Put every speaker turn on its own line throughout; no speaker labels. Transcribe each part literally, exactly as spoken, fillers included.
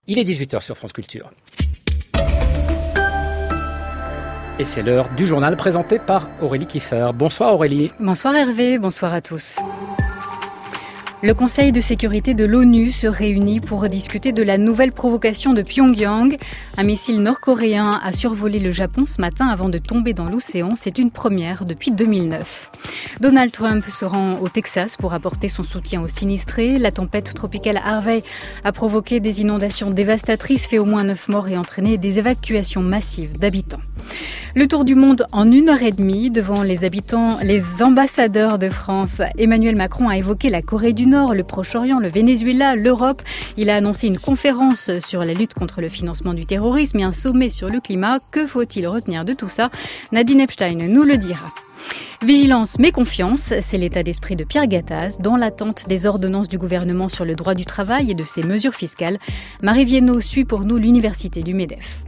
Il est dix-huit heures sur France Culture. Et c'est l'heure du journal présenté par Aurélie Kiefer. Bonsoir Aurélie.
Bonsoir Hervé, bonsoir à tous. Le Conseil de sécurité de l'ONU se réunit pour discuter de la nouvelle provocation de Pyongyang. Un missile nord-coréen a survolé le Japon ce matin avant de tomber dans l'océan. C'est une première depuis deux mille neuf. Donald Trump se rend au Texas pour apporter son soutien aux sinistrés. La tempête tropicale Harvey a provoqué des inondations dévastatrices, fait au moins neuf morts et entraîné des évacuations massives d'habitants. Le tour du monde en une heure et demie devant les habitants, les ambassadeurs de France. Emmanuel Macron a évoqué la Corée du Nord, le Proche-Orient, le Venezuela, l'Europe. Il a annoncé une conférence sur la lutte contre le financement du terrorisme et un sommet sur le climat. Que faut-il retenir de tout ça ? Nadine Epstein nous le dira. Vigilance mais confiance, c'est l'état d'esprit de Pierre Gattaz dans l'attente des ordonnances du gouvernement sur le droit du travail et de ses mesures fiscales. Marie Viennot suit pour nous l'université du MEDEF.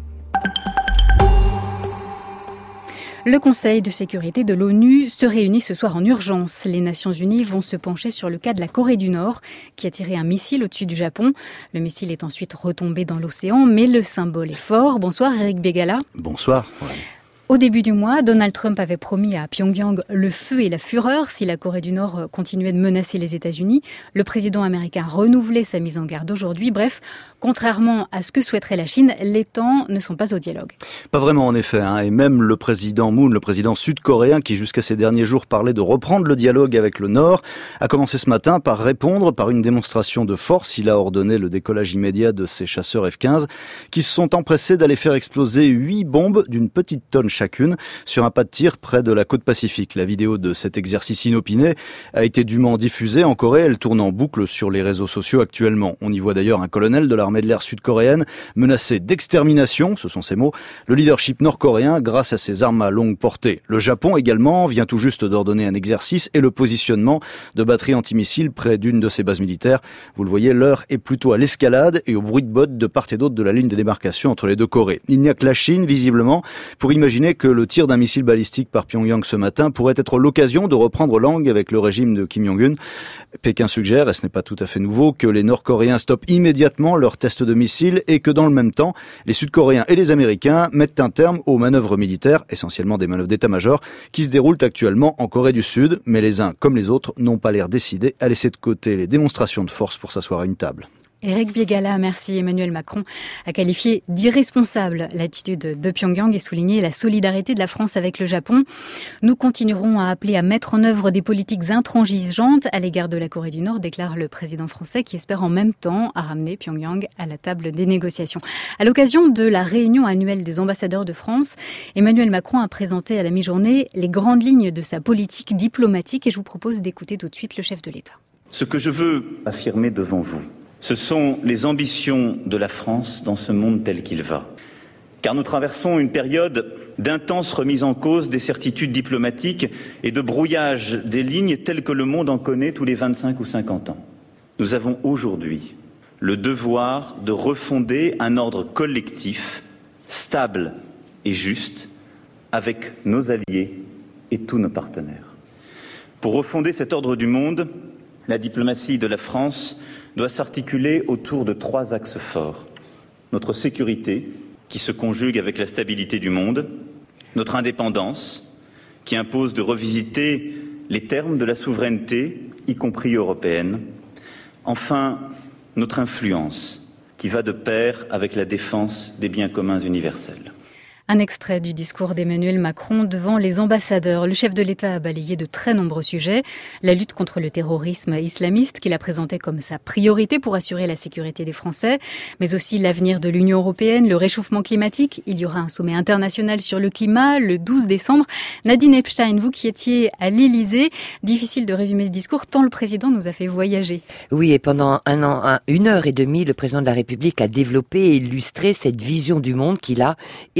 Le Conseil de sécurité de l'ONU se réunit ce soir en urgence. Les Nations Unies vont se pencher sur le cas de la Corée du Nord qui a tiré un missile au-dessus du Japon. Le missile est ensuite retombé dans l'océan, mais le symbole est fort. Bonsoir Eric Bégala.
Bonsoir. Ouais.
Au début du mois, Donald Trump avait promis à Pyongyang le feu et la fureur si la Corée du Nord continuait de menacer les États-Unis. Le président américain renouvelait sa mise en garde aujourd'hui. Bref, contrairement à ce que souhaiterait la Chine, les temps ne sont pas au dialogue.
Pas vraiment en effet, hein. Et même le président Moon, le président sud-coréen qui jusqu'à ces derniers jours parlait de reprendre le dialogue avec le Nord, a commencé ce matin par répondre par une démonstration de force. Il a ordonné le décollage immédiat de ses chasseurs F quinze qui se sont empressés d'aller faire exploser huit bombes d'une petite tonne chacune sur un pas de tir près de la côte Pacifique. La vidéo de cet exercice inopiné a été dûment diffusée en Corée. Elle tourne en boucle sur les réseaux sociaux actuellement. On y voit d'ailleurs un colonel de l'armée de l'air sud-coréenne menacé d'extermination, ce sont ses mots, le leadership nord-coréen grâce à ses armes à longue portée. Le Japon également vient tout juste d'ordonner un exercice et le positionnement de batteries antimissiles près d'une de ses bases militaires. Vous le voyez, l'heure est plutôt à l'escalade et au bruit de bottes de part et d'autre de la ligne de démarcation entre les deux Corées. Il n'y a que la Chine, visiblement, pour imaginer que le tir d'un missile balistique par Pyongyang ce matin pourrait être l'occasion de reprendre langue avec le régime de Kim Jong-un. Pékin suggère, et ce n'est pas tout à fait nouveau, que les Nord-Coréens stoppent immédiatement leurs tests de missiles et que dans le même temps, les Sud-Coréens et les Américains mettent un terme aux manœuvres militaires, essentiellement des manœuvres d'état-major, qui se déroulent actuellement en Corée du Sud. Mais les uns comme les autres n'ont pas l'air décidés à laisser de côté les démonstrations de force pour s'asseoir à une table.
Eric Bégala, merci. Emmanuel Macron a qualifié d'irresponsable l'attitude de Pyongyang et souligné la solidarité de la France avec le Japon. Nous continuerons à appeler à mettre en œuvre des politiques intransigeantes à l'égard de la Corée du Nord, déclare le président français qui espère en même temps à ramener Pyongyang à la table des négociations. À l'occasion de la réunion annuelle des ambassadeurs de France, Emmanuel Macron a présenté à la mi-journée les grandes lignes de sa politique diplomatique et je vous propose d'écouter tout de suite le chef de l'État.
Ce que je veux affirmer devant vous, ce sont les ambitions de la France dans ce monde tel qu'il va. Car nous traversons une période d'intense remise en cause des certitudes diplomatiques et de brouillage des lignes telles que le monde en connaît tous les vingt-cinq ou cinquante ans. Nous avons aujourd'hui le devoir de refonder un ordre collectif, stable et juste, avec nos alliés et tous nos partenaires. Pour refonder cet ordre du monde, la diplomatie de la France doit s'articuler autour de trois axes forts. Notre sécurité, qui se conjugue avec la stabilité du monde, notre indépendance, qui impose de revisiter les termes de la souveraineté, y compris européenne, enfin notre influence, qui va de pair avec la défense des biens communs universels.
Un extrait du discours d'Emmanuel Macron devant les ambassadeurs. Le chef de l'État a balayé de très nombreux sujets. La lutte contre le terrorisme islamiste qu'il a présenté comme sa priorité pour assurer la sécurité des Français, mais aussi l'avenir de l'Union européenne, le réchauffement climatique. Il y aura un sommet international sur le climat le douze décembre. Nadine Epstein, vous qui étiez à l'Élysée, difficile de résumer ce discours tant le président nous a fait voyager.
Oui, et pendant un an, un, une heure et demie, le président de la République a développé et illustré cette vision du monde qu'il a et des relations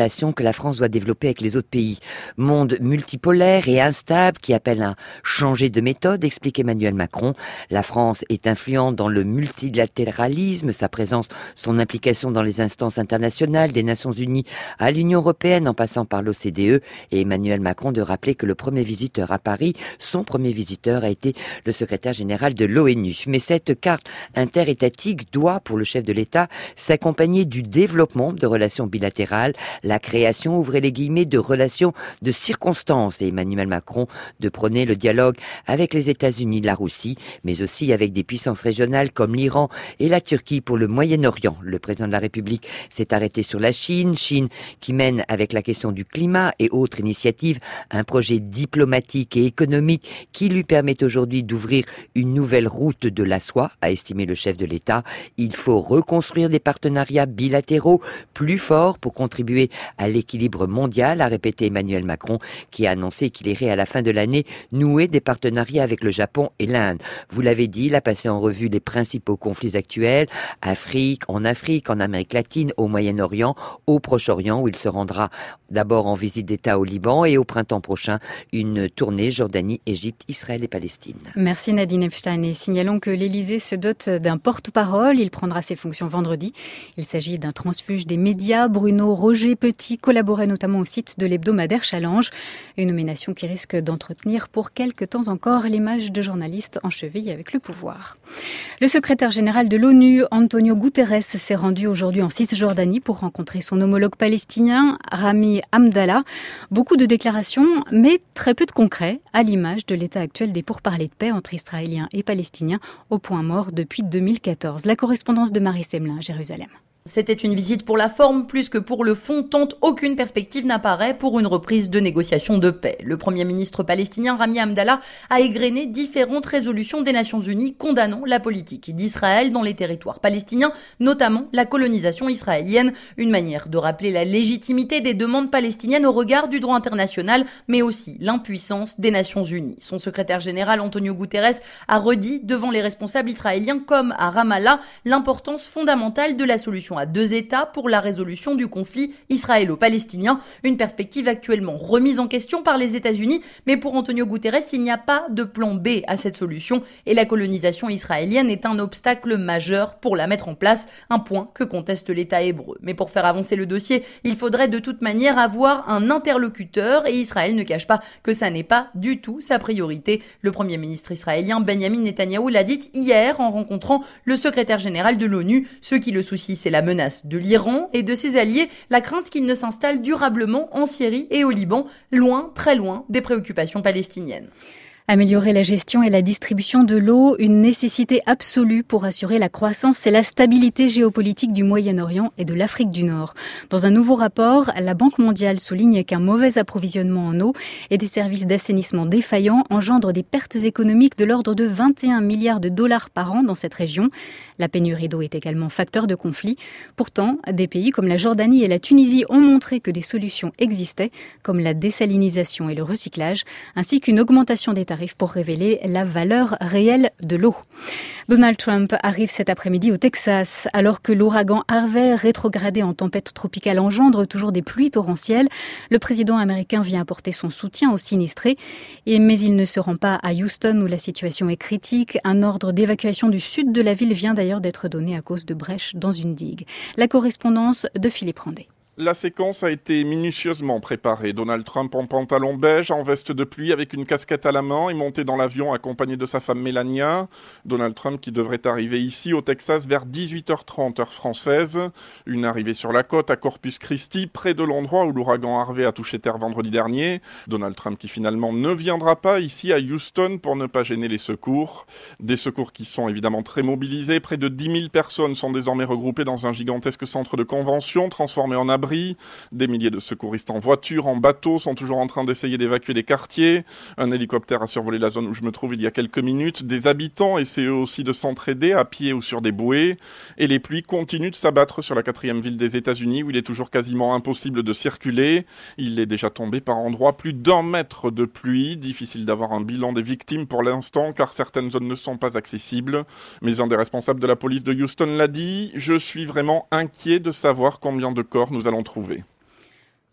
relations que la France doit développer avec les autres pays. Monde multipolaire et instable qui appelle à changer de méthode, explique Emmanuel Macron. La France est influente dans le multilatéralisme, sa présence, son implication dans les instances internationales, des Nations Unies à l'Union européenne en passant par l'O C D E, et Emmanuel Macron de rappeler que le premier visiteur à Paris, son premier visiteur a été le secrétaire général de l'ONU. Mais cette carte interétatique doit, pour le chef de l'État, s'accompagner du développement de relations bilatérales, la création, ouvrez les guillemets, de relations de circonstances, et Emmanuel Macron de prôner le dialogue avec les États-Unis, la Russie, mais aussi avec des puissances régionales comme l'Iran et la Turquie pour le Moyen-Orient. Le président de la République s'est arrêté sur la Chine, Chine qui mène avec la question du climat et autres initiatives un projet diplomatique et économique qui lui permet aujourd'hui d'ouvrir une nouvelle route de la soie, a estimé le chef de l'État. Il faut reconstruire des partenariats bilatéraux plus forts pour contribuer à l'équilibre mondial, a répété Emmanuel Macron, qui a annoncé qu'il irait à la fin de l'année nouer des partenariats avec le Japon et l'Inde. Vous l'avez dit, il a passé en revue les principaux conflits actuels, Afrique, en Afrique, en Amérique latine, au Moyen-Orient, au Proche-Orient, où il se rendra d'abord en visite d'État au Liban et au printemps prochain, une tournée Jordanie, Égypte, Israël et Palestine.
Merci Nadine Epstein, et signalons que l'Élysée se dote d'un porte-parole. Il prendra ses fonctions vendredi. Il s'agit d'un transfuge des médias. Bruno Roger Petit collaborait notamment au site de l'hebdomadaire Challenge, une nomination qui risque d'entretenir pour quelque temps encore l'image de journalistes en cheville avec le pouvoir. Le secrétaire général de l'ONU, Antonio Guterres, s'est rendu aujourd'hui en Cisjordanie pour rencontrer son homologue palestinien, Rami Hamdallah. Beaucoup de déclarations, mais très peu de concret, à l'image de l'état actuel des pourparlers de paix entre Israéliens et Palestiniens au point mort depuis deux mille quatorze. La correspondance de Marie Semelin à Jérusalem.
C'était une visite pour la forme plus que pour le fond, tant aucune perspective n'apparaît pour une reprise de négociations de paix. Le premier ministre palestinien Rami Hamdallah a égrené différentes résolutions des Nations Unies condamnant la politique d'Israël dans les territoires palestiniens, notamment la colonisation israélienne, une manière de rappeler la légitimité des demandes palestiniennes au regard du droit international, mais aussi l'impuissance des Nations Unies. Son secrétaire général Antonio Guterres a redit devant les responsables israéliens comme à Ramallah l'importance fondamentale de la solution à deux États pour la résolution du conflit israélo-palestinien, une perspective actuellement remise en question par les États-Unis, mais pour Antonio Guterres, il n'y a pas de plan B à cette solution et la colonisation israélienne est un obstacle majeur pour la mettre en place, un point que conteste l'État hébreu. Mais pour faire avancer le dossier, il faudrait de toute manière avoir un interlocuteur et Israël ne cache pas que ça n'est pas du tout sa priorité. Le premier ministre israélien Benjamin Netanyahou l'a dit hier en rencontrant le secrétaire général de l'ONU. Ce qui le soucie, c'est la menace de l'Iran et de ses alliés, la crainte qu'il ne s'installe durablement en Syrie et au Liban, loin, très loin des préoccupations palestiniennes.
Améliorer la gestion et la distribution de l'eau, une nécessité absolue pour assurer la croissance et la stabilité géopolitique du Moyen-Orient et de l'Afrique du Nord. Dans un nouveau rapport, la Banque mondiale souligne qu'un mauvais approvisionnement en eau et des services d'assainissement défaillants engendrent des pertes économiques de l'ordre de vingt et un milliards de dollars par an dans cette région. La pénurie d'eau est également facteur de conflit. Pourtant, des pays comme la Jordanie et la Tunisie ont montré que des solutions existaient, comme la désalinisation et le recyclage, ainsi qu'une augmentation des tarifs pour révéler la valeur réelle de l'eau. Donald Trump arrive cet après-midi au Texas. Alors que l'ouragan Harvey, rétrogradé en tempête tropicale, engendre toujours des pluies torrentielles, le président américain vient apporter son soutien aux sinistrés. Et, mais il ne se rend pas à Houston où la situation est critique. Un ordre d'évacuation du sud de la ville vient d'ailleurs d'être donné à cause de brèches dans une digue. La correspondance de Philippe Randé.
La séquence a été minutieusement préparée. Donald Trump en pantalon beige, en veste de pluie, avec une casquette à la main, est monté dans l'avion accompagné de sa femme Melania. Donald Trump qui devrait arriver ici au Texas vers dix-huit heures trente heure française. Une arrivée sur la côte à Corpus Christi, près de l'endroit où l'ouragan Harvey a touché terre vendredi dernier. Donald Trump qui finalement ne viendra pas ici à Houston pour ne pas gêner les secours. Des secours qui sont évidemment très mobilisés. Près de dix mille personnes sont désormais regroupées dans un gigantesque centre de convention transformé en abri. Des milliers de secouristes en voiture, en bateau, sont toujours en train d'essayer d'évacuer des quartiers. Un hélicoptère a survolé la zone où je me trouve il y a quelques minutes. Des habitants essaient eux aussi de s'entraider à pied ou sur des bouées. Et les pluies continuent de s'abattre sur la quatrième ville des États-Unis où il est toujours quasiment impossible de circuler. Il est déjà tombé par endroits plus d'un mètre de pluie. Difficile d'avoir un bilan des victimes pour l'instant car certaines zones ne sont pas accessibles. Mais un des responsables de la police de Houston l'a dit, je suis vraiment inquiet de savoir combien de corps nous allons trouver.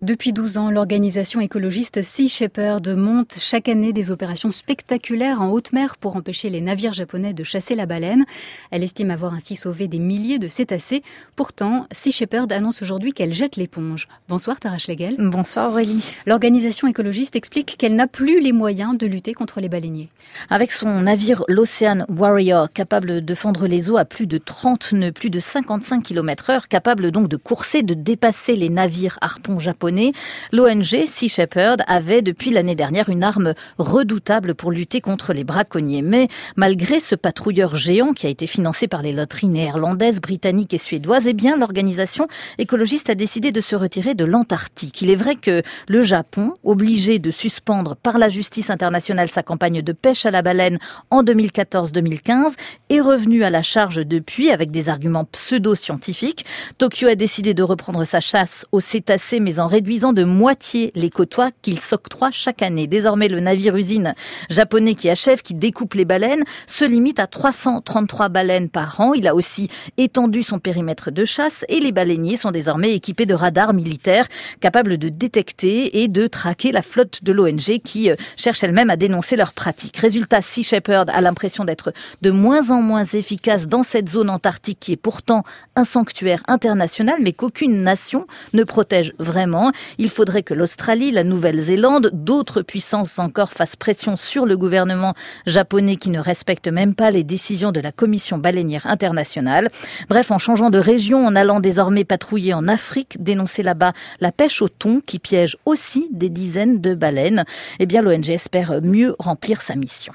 Depuis douze ans, l'organisation écologiste Sea Shepherd monte chaque année des opérations spectaculaires en haute mer pour empêcher les navires japonais de chasser la baleine. Elle estime avoir ainsi sauvé des milliers de cétacés. Pourtant, Sea Shepherd annonce aujourd'hui qu'elle jette l'éponge. Bonsoir Tara Schlegel.
Bonsoir Aurélie.
L'organisation écologiste explique qu'elle n'a plus les moyens de lutter contre les baleiniers.
Avec son navire l'Ocean Warrior, capable de fendre les eaux à plus de trente nœuds, plus de cinquante-cinq kilomètres heure, capable donc de courser, de dépasser les navires harpons japonais, l'O N G Sea Shepherd avait depuis l'année dernière une arme redoutable pour lutter contre les braconniers. Mais malgré ce patrouilleur géant qui a été financé par les loteries néerlandaises, britanniques et suédoises, eh bien l'organisation écologiste a décidé de se retirer de l'Antarctique. Il est vrai que le Japon, obligé de suspendre par la justice internationale sa campagne de pêche à la baleine en deux mille quatorze deux mille quinze, est revenu à la charge depuis avec des arguments pseudo-scientifiques. Tokyo a décidé de reprendre sa chasse aux cétacés, mais en réduisant de moitié les quotas qu'il s'octroie chaque année. Désormais, le navire-usine japonais qui achève, qui découpe les baleines, se limite à trois cent trente-trois baleines par an. Il a aussi étendu son périmètre de chasse et les baleiniers sont désormais équipés de radars militaires capables de détecter et de traquer la flotte de l'O N G qui cherche elle-même à dénoncer leurs pratiques. Résultat, Sea Shepherd a l'impression d'être de moins en moins efficace dans cette zone antarctique qui est pourtant un sanctuaire international, mais qu'aucune nation ne protège vraiment. Il faudrait que l'Australie, la Nouvelle-Zélande, d'autres puissances encore fassent pression sur le gouvernement japonais qui ne respecte même pas les décisions de la Commission baleinière internationale. Bref, en changeant de région, en allant désormais patrouiller en Afrique, dénoncer là-bas la pêche au thon qui piège aussi des dizaines de baleines, eh bien l'O N G espère mieux remplir sa mission.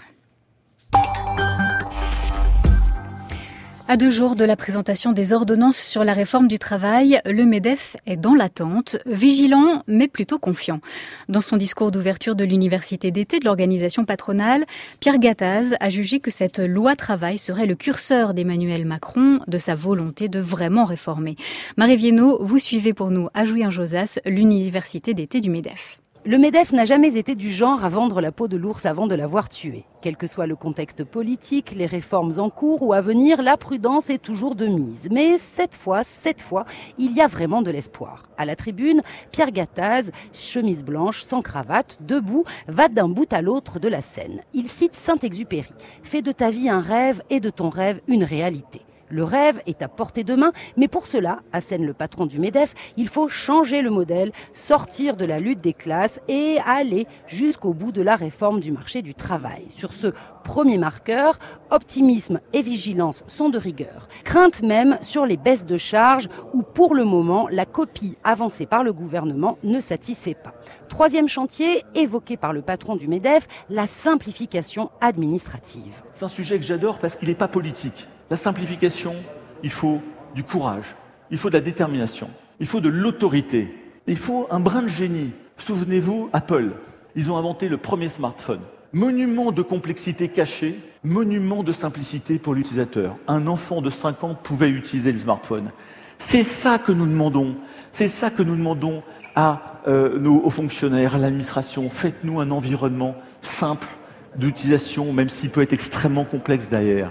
À deux jours de la présentation des ordonnances sur la réforme du travail, le MEDEF est dans l'attente, vigilant mais plutôt confiant. Dans son discours d'ouverture de l'université d'été de l'organisation patronale, Pierre Gattaz a jugé que cette loi travail serait le curseur d'Emmanuel Macron, de sa volonté de vraiment réformer. Marie Viennot, vous suivez pour nous à Jouy-en-Josas, l'université d'été du MEDEF.
Le MEDEF n'a jamais été du genre à vendre la peau de l'ours avant de l'avoir tué. Quel que soit le contexte politique, les réformes en cours ou à venir, la prudence est toujours de mise. Mais cette fois, cette fois, il y a vraiment de l'espoir. À la tribune, Pierre Gattaz, chemise blanche, sans cravate, debout, va d'un bout à l'autre de la scène. Il cite Saint-Exupéry. « Fais de ta vie un rêve et de ton rêve une réalité ». Le rêve est à portée de main, mais pour cela, assène le patron du MEDEF, il faut changer le modèle, sortir de la lutte des classes et aller jusqu'au bout de la réforme du marché du travail. Sur ce premier marqueur, optimisme et vigilance sont de rigueur. Crainte même sur les baisses de charges où, pour le moment, la copie avancée par le gouvernement ne satisfait pas. Troisième chantier, évoqué par le patron du MEDEF, la simplification administrative.
C'est un sujet que j'adore parce qu'il n'est pas politique. La simplification, il faut du courage, il faut de la détermination, il faut de l'autorité, il faut un brin de génie. Souvenez-vous, Apple, ils ont inventé le premier smartphone. Monument de complexité cachée, monument de simplicité pour l'utilisateur. Un enfant de cinq ans pouvait utiliser le smartphone. C'est ça que nous demandons, c'est ça que nous demandons à euh, nos aux fonctionnaires, à l'administration. Faites-nous un environnement simple d'utilisation, même s'il peut être extrêmement complexe derrière.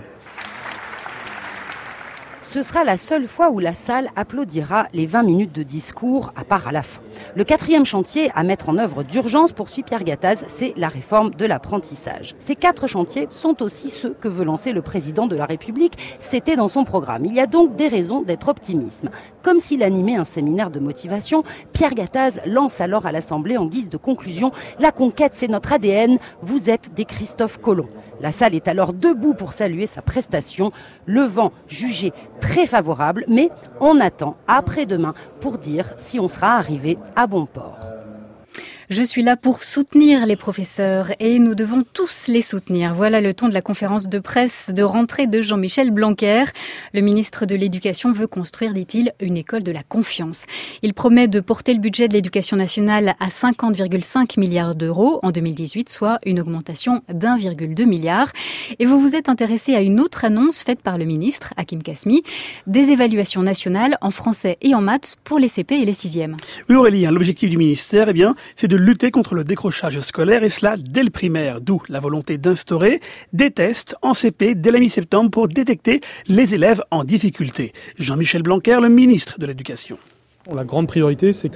Ce sera la seule fois où la salle applaudira les vingt minutes de discours, à part à la fin. Le quatrième chantier à mettre en œuvre d'urgence, poursuit Pierre Gattaz, c'est la réforme de l'apprentissage. Ces quatre chantiers sont aussi ceux que veut lancer le président de la République. C'était dans son programme. Il y a donc des raisons d'être optimiste. Comme s'il animait un séminaire de motivation, Pierre Gattaz lance alors à l'Assemblée en guise de conclusion « La conquête, c'est notre A D N, vous êtes des Christophe Colomb ». La salle est alors debout pour saluer sa prestation, le vent jugé très favorable, mais on attend après-demain pour dire si on sera arrivé à bon port.
Je suis là pour soutenir les professeurs et nous devons tous les soutenir. Voilà le ton de la conférence de presse de rentrée de Jean-Michel Blanquer. Le ministre de l'Éducation veut construire, dit-il, une école de la confiance. Il promet de porter le budget de l'éducation nationale à cinquante virgule cinq milliards d'euros en deux mille dix-huit, soit une augmentation d'un virgule deux milliard. Et vous vous êtes intéressé à une autre annonce faite par le ministre, Hakim Kasmi, des évaluations nationales en français et en maths pour les C P et les sixièmes.
Oui Aurélie, l'objectif du ministère, eh bien, c'est de lutter contre le décrochage scolaire et cela dès le primaire, d'où la volonté d'instaurer des tests en C P dès la mi-septembre pour détecter les élèves en difficulté. Jean-Michel Blanquer, le ministre de l'Éducation.
La grande priorité, c'est que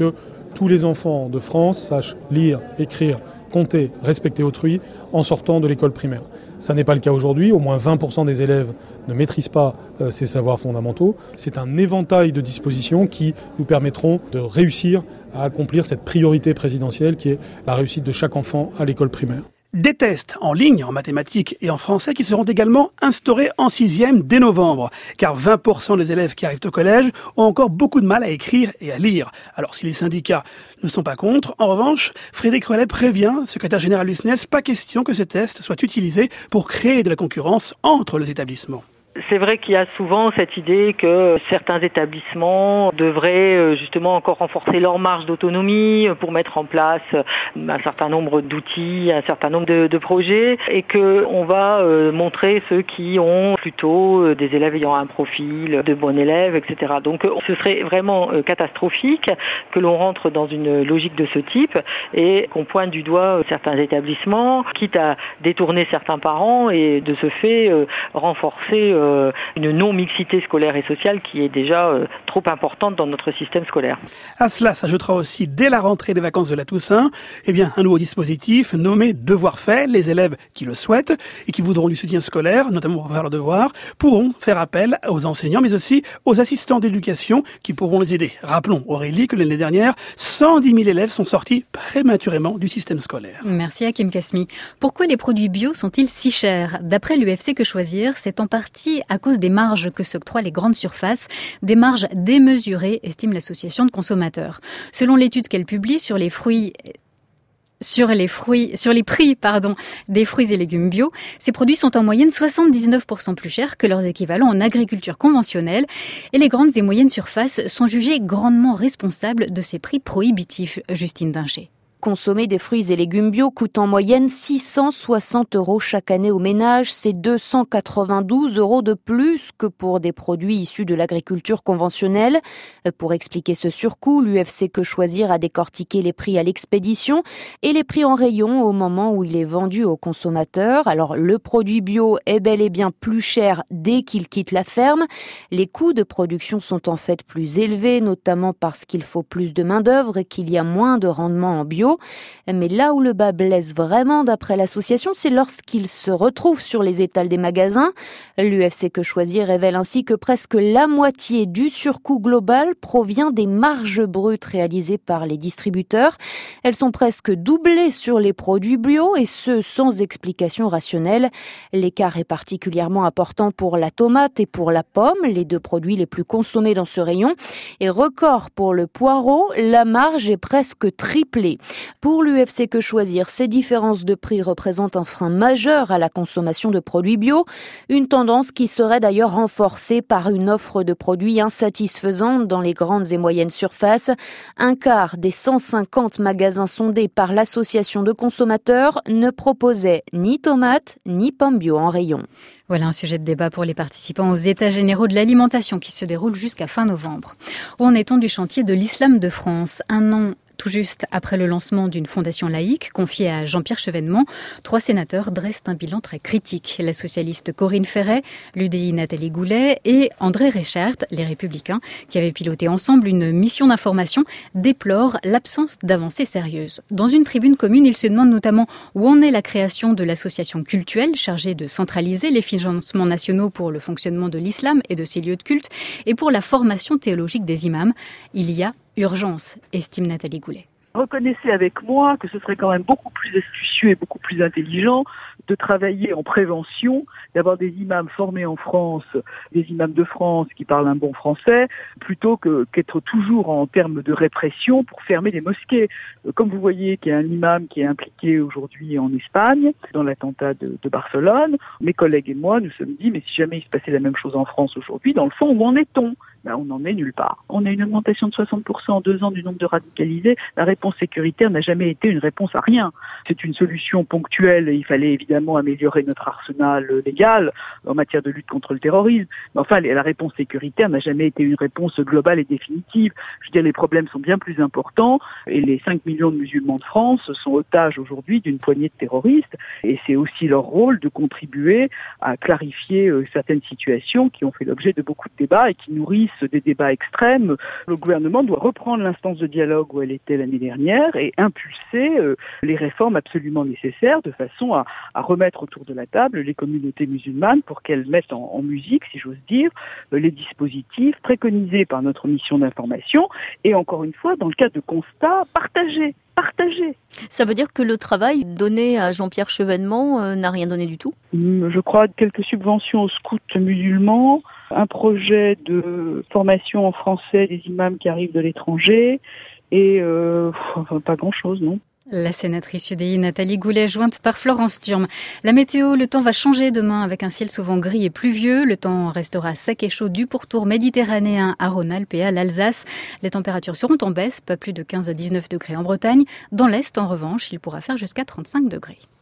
tous les enfants de France sachent lire, écrire, compter, respecter autrui en sortant de l'école primaire. Ça n'est pas le cas aujourd'hui, au moins vingt pour cent des élèves ne maîtrisent pas euh, ces savoirs fondamentaux. C'est un éventail de dispositions qui nous permettront de réussir à accomplir cette priorité présidentielle qui est la réussite de chaque enfant à l'école primaire.
Des tests en ligne en mathématiques et en français qui seront également instaurés en sixième dès novembre, car vingt pour cent des élèves qui arrivent au collège ont encore beaucoup de mal à écrire et à lire. Alors si les syndicats ne sont pas contre, en revanche, Frédéric Relais prévient, secrétaire général du S N E S, pas question que ces tests soient utilisés pour créer de la concurrence entre les établissements.
C'est vrai qu'il y a souvent cette idée que certains établissements devraient justement encore renforcer leur marge d'autonomie pour mettre en place un certain nombre d'outils, un certain nombre de, de projets, et qu'on va montrer ceux qui ont plutôt des élèves ayant un profil de bons élèves, et cetera. Donc ce serait vraiment catastrophique que l'on rentre dans une logique de ce type et qu'on pointe du doigt certains établissements, quitte à détourner certains parents et de ce fait renforcer une non-mixité scolaire et sociale qui est déjà euh, trop importante dans notre système scolaire.
À cela s'ajoutera aussi, dès la rentrée des vacances de la Toussaint, eh bien, un nouveau dispositif nommé Devoir fait. Les élèves qui le souhaitent et qui voudront du soutien scolaire, notamment pour faire leurs devoirs, pourront faire appel aux enseignants, mais aussi aux assistants d'éducation qui pourront les aider. Rappelons, Aurélie, que l'année dernière, cent dix mille élèves sont sortis prématurément du système scolaire.
Merci Hakim Kasmi. Pourquoi les produits bio sont-ils si chers ? D'après l'U F C Que Choisir, c'est en partie à cause des marges que s'octroient les grandes surfaces, des marges démesurées, estime l'association de consommateurs. Selon l'étude qu'elle publie sur les fruits Sur les fruits, sur les prix, pardon, des fruits et légumes bio, ces produits sont en moyenne soixante-dix-neuf pour cent plus chers que leurs équivalents en agriculture conventionnelle et les grandes et moyennes surfaces sont jugées grandement responsables de ces prix prohibitifs. Justine Dincher.
Consommer des fruits et légumes bio coûte en moyenne six cent soixante euros chaque année au ménage. C'est deux cent quatre-vingt-douze euros de plus que pour des produits issus de l'agriculture conventionnelle. Pour expliquer ce surcoût, l'U F C Que Choisir a décortiqué les prix à l'expédition et les prix en rayon au moment où il est vendu aux consommateurs. Alors, le produit bio est bel et bien plus cher dès qu'il quitte la ferme. Les coûts de production sont en fait plus élevés, notamment parce qu'il faut plus de main-d'œuvre et qu'il y a moins de rendement en bio. Mais là où le bas blesse vraiment, d'après l'association, c'est lorsqu'il se retrouve sur les étals des magasins. L'U F C Que Choisir révèle ainsi que presque la moitié du surcoût global provient des marges brutes réalisées par les distributeurs. Elles sont presque doublées sur les produits bio et ce, sans explication rationnelle. L'écart est particulièrement important pour la tomate et pour la pomme, les deux produits les plus consommés dans ce rayon. Et record pour le poireau, la marge est presque triplée. Pour l'U F C Que Choisir, ces différences de prix représentent un frein majeur à la consommation de produits bio, une tendance qui serait d'ailleurs renforcée par une offre de produits insatisfaisante dans les grandes et moyennes surfaces. Un quart des cent cinquante magasins sondés par l'association de consommateurs ne proposaient ni tomates ni pommes bio en rayon.
Voilà un sujet de débat pour les participants aux États généraux de l'alimentation qui se déroulent jusqu'à fin novembre. Où en est-on du chantier de l'islam de France ? Un an tout juste après le lancement d'une fondation laïque confiée à Jean-Pierre Chevènement, trois sénateurs dressent un bilan très critique. La socialiste Corinne Ferret, l'U D I Nathalie Goulet et André Reichert, les Républicains, qui avaient piloté ensemble une mission d'information, déplorent l'absence d'avancées sérieuses. Dans une tribune commune, ils se demandent notamment où en est la création de l'association cultuelle chargée de centraliser les financements nationaux pour le fonctionnement de l'islam et de ses lieux de culte et pour la formation théologique des imams. Il y a urgence, estime Nathalie Goulet.
Reconnaissez avec moi que ce serait quand même beaucoup plus astucieux et beaucoup plus intelligent de travailler en prévention, d'avoir des imams formés en France, des imams de France qui parlent un bon français, plutôt que, qu'être toujours en termes de répression pour fermer des mosquées. Comme vous voyez qu'il y a un imam qui est impliqué aujourd'hui en Espagne, dans l'attentat de, de Barcelone, mes collègues et moi nous sommes dit, mais si jamais il se passait la même chose en France aujourd'hui, dans le fond, où en est-on ? Ben, on n'en est nulle part. On a une augmentation de soixante pour cent en deux ans du nombre de radicalisés. La réponse sécuritaire n'a jamais été une réponse à rien. C'est une solution ponctuelle et il fallait évidemment évidemment améliorer notre arsenal légal en matière de lutte contre le terrorisme. Mais enfin, la réponse sécuritaire n'a jamais été une réponse globale et définitive. Je veux dire, les problèmes sont bien plus importants et les cinq millions de musulmans de France sont otages aujourd'hui d'une poignée de terroristes et c'est aussi leur rôle de contribuer à clarifier euh, certaines situations qui ont fait l'objet de beaucoup de débats et qui nourrissent des débats extrêmes. Le gouvernement doit reprendre l'instance de dialogue où elle était l'année dernière et impulser euh, les réformes absolument nécessaires de façon à, à remettre autour de la table les communautés musulmanes pour qu'elles mettent en, en musique, si j'ose dire, euh, les dispositifs préconisés par notre mission d'information et encore une fois, dans le cas de constats partagés. Partagés.
Ça veut dire que le travail donné à Jean-Pierre Chevènement euh, n'a rien donné du tout ?
Je crois quelques subventions aux scouts musulmans, un projet de formation en français des imams qui arrivent de l'étranger et euh, pas grand-chose, non ?
La sénatrice U D I Nathalie Goulet, jointe par Florence Thurm. La météo, le temps va changer demain avec un ciel souvent gris et pluvieux. Le temps restera sec et chaud du pourtour méditerranéen à Rhône-Alpes et à l'Alsace. Les températures seront en baisse, pas plus de quinze à dix-neuf degrés en Bretagne. Dans l'Est, en revanche, il pourra faire jusqu'à trente-cinq degrés.